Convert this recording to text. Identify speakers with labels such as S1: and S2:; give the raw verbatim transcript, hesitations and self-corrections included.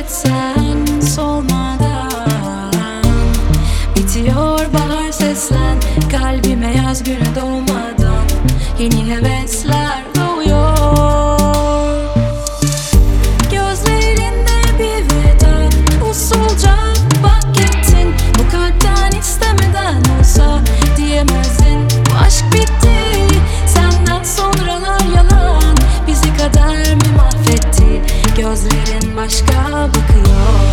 S1: gitsen solmadan. Bitiyor bahar, seslen kalbime, yaz günü doğmadan yeni hevesler doğuyor. Gözlerinde bir veda, usulca bak gittin. Bu kalpten istemeden olsa diyemezdin. Bu aşk bitti, senden sonralar yalan bizi kader mi mahvetti? Gözlerin başka bakıyor.